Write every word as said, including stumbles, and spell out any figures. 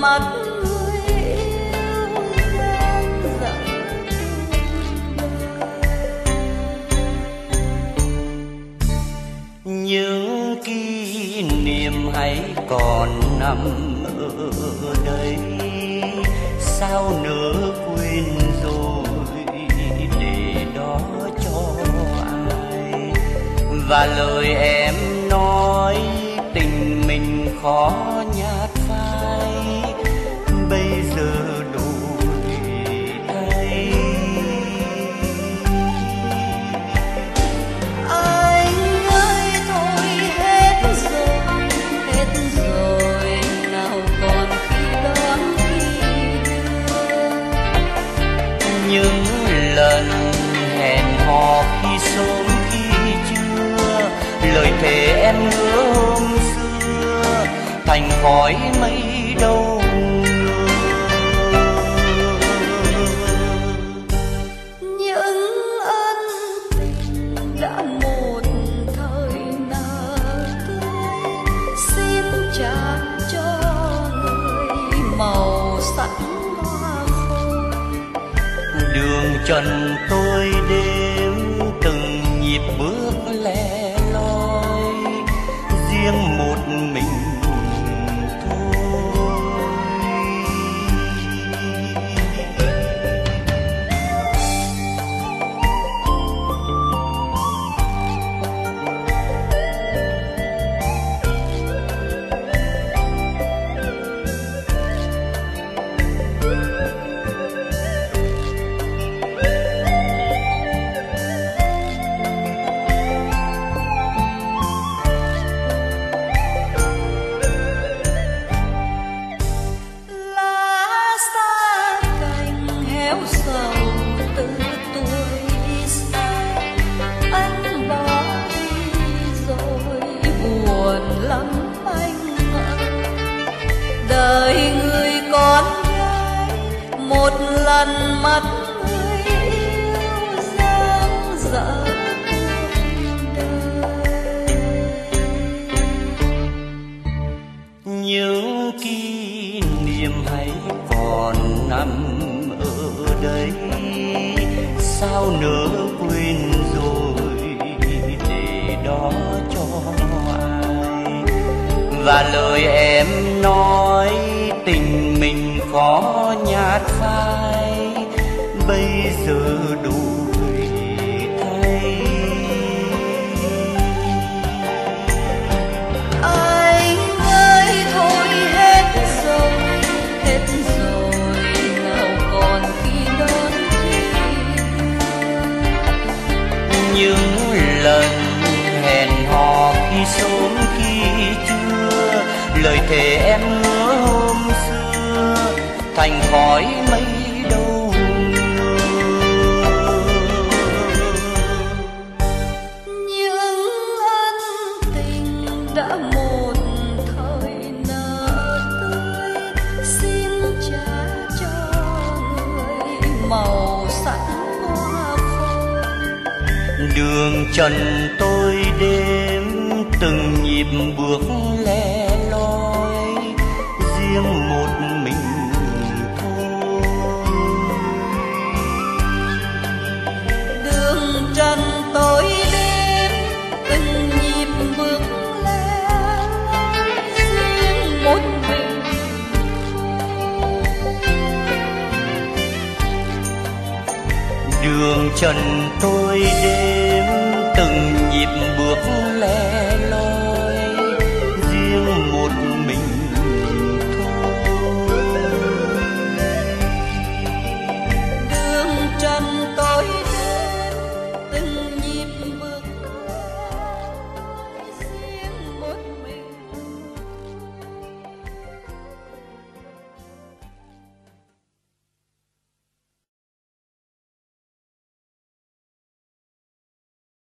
mắt người yêu dang dở. Những kỷ niệm hãy còn nằm ở đây, sao nỡ quên rồi để đó cho ai. Và lời em nói tình mình khó nhạt phai, bây giờ đổi thay. Anh ơi thôi hết rồi, hết rồi, nào còn khi đón khi đưa. Những lần hẹn hò khi sớm khi trưa, lời thề em hứa hôm xưa thành khói mây đâu ngờ. Những ân tình đã một thời nở tươi, xin trả cho người màu sắc hoa khôi. Đường trần tôi đêm từng nhịp bước lẻ loi, riêng một mình đời người con gái một lần mắt người yêu dang dở cuộc đời. những kỷ niệm hãy còn nằm ở đây, sao nỡ quên rồi để đó cho ai. Và lời em nói tình mình khó nhạt phai, bây giờ đổi thay. Anh ơi thôi hết rồi, hết rồi, nào còn khi đón khi những lần hẹn hò khi sớm khi trưa, lời thề em hứa hôm xưa thành khói mây đâu ngờ. những ân tình đã một thời nở tươi, xin trả cho người màu sắc hoa khôi. Đường trần tôi đêm từng nhịp bước lẻ loi, riêng một mình thôi. Đường trần tối đêm từng nhịp bước lẻ loi, riêng một mình đường trần tôi đêm